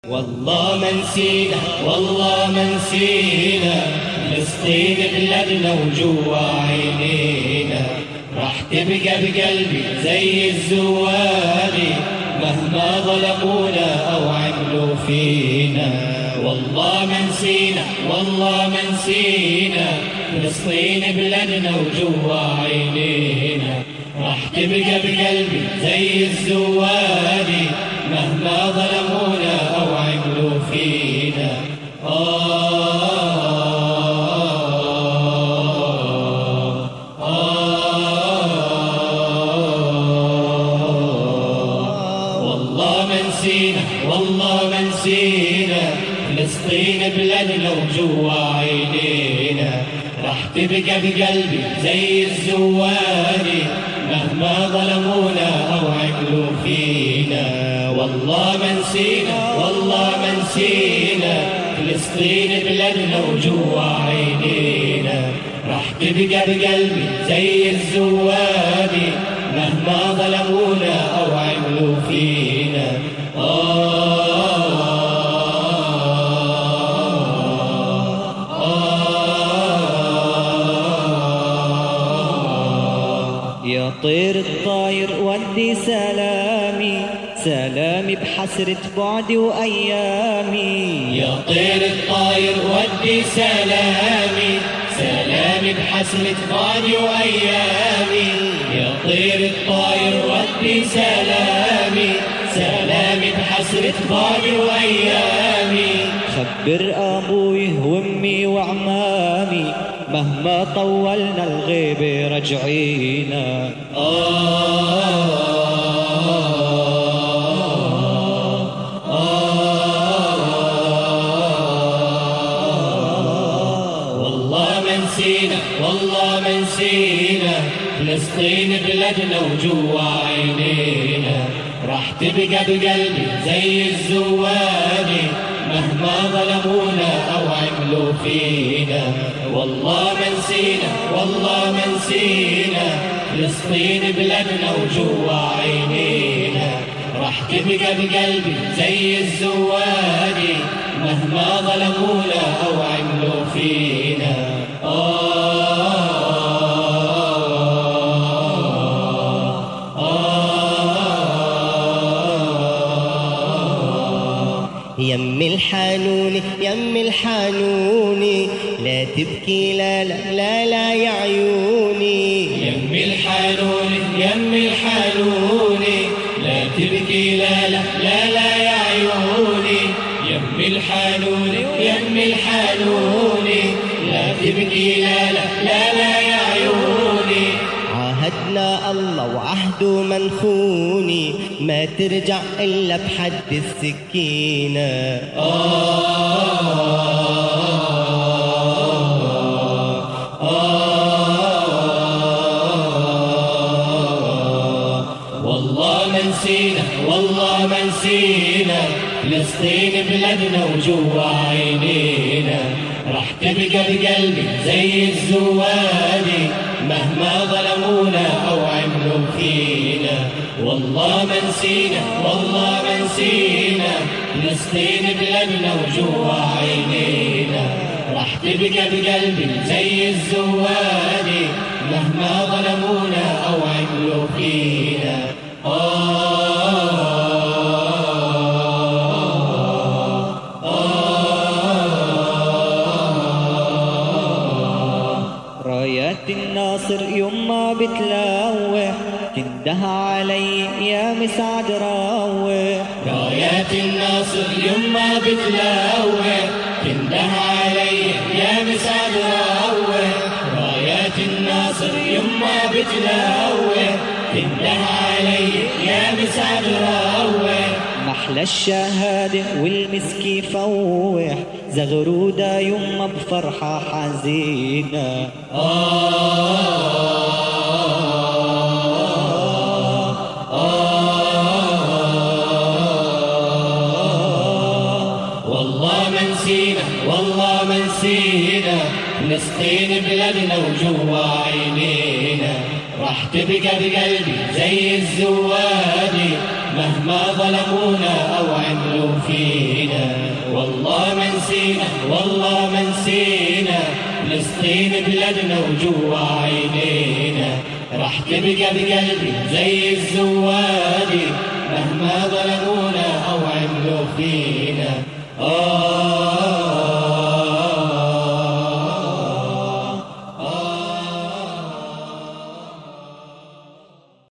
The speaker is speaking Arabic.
والله ما نسينا والله ما نسينا فلسطين بلادنا وجوا عينينا، راح تبقى بقلبي زي الزواري مهما ظلمونا أو عملوا فينا. والله ما نسينا والله ما نسينا فلسطين بلادنا وجوا عينينا، راح تبقى بقلبي زي الزواري مهما ظلمونا أو عملوا فينا. والله ما نسينا والله ما نسينا فلسطين بلادنا وجوا عينينا، راح تبقى بقلبي زي الزواري مهما ظلمونا أو عملوا فينا. والله ما نسينا والله ما نسينا فلسطين بلادنا وجوا عينينا، راح تبقى بقلبي زي الزواري مهما ظلمونا أو عملوا فينا. يا طير الطاير ودي سلامي سلامي بحسرة بعدي وأيامي. يا طير الطاير ودي سلامي سلامي بحسرة بعدي وأيامي. يا طير الطاير ودي سلامي سلامي بحسرة بعدي وأيامي. خبر أبوي وأمي وعمامي مهما طولنا الغيبة رجعينا. والله ما نسينا والله ما نسينا فلسطين بلادنا وجوا عينينا، راح تبقى بقلبي زي الزواري مهما ظلمونا أو عملوا فينا. والله ما نسينا والله ما نسينا فلسطين بلادنا وجوا عينينا، راح تبقى بقلبي زي الزواري مهما ظلمونا أو عملوا فينا. يم الحنون يم الحنون لا تبكي لا لا لا لا يا عيوني. يم الحنون يم الحنون لا تبكي لا لا لا لا يا عيوني. يم الحنون يم الحنون لا تبكي لا لا لا لا يا عيوني. عاهدنا الله وعهده منخوني ما ترجع إلا بحد السكينة. والله ما نسينا والله ما نسينا فلسطين بلادنا وجوا عينينا، راح تبقى بقلبي زي الزواري مهما ظلمونا أو عملوا فينا. والله ما نسينا والله ما نسينا فلسطين بلادنا وجوا عينينا، راح تبقى بقلبي زي الزواري مهما ظلمونا أو عملوا فينا. رايات الناصر يوم ما بتلوح تنده علي يا مسعد راوح. رايات الناصر يوم ما بتلوح تنده علي يا مسعد راوح. رايات الناصر يوم ما بتلوح تنده علي يا مسعد راوح. محلى الشهادة والمسك يفوح زغرودة يما بفرحة حزينة. والله ما نسينا والله ما نسينا فلسطين بلادنا وجوا عينينا، راح تبقى بقلبي زي الزوادي مهما ظلمونا أو عملوا فينا. والله ما نسينا والله ما نسينا، فلسطين بلدنا وجوا عينينا، راح تبقى بقلبي زي الزوادي مهما ظلمونا أو عملوا فينا.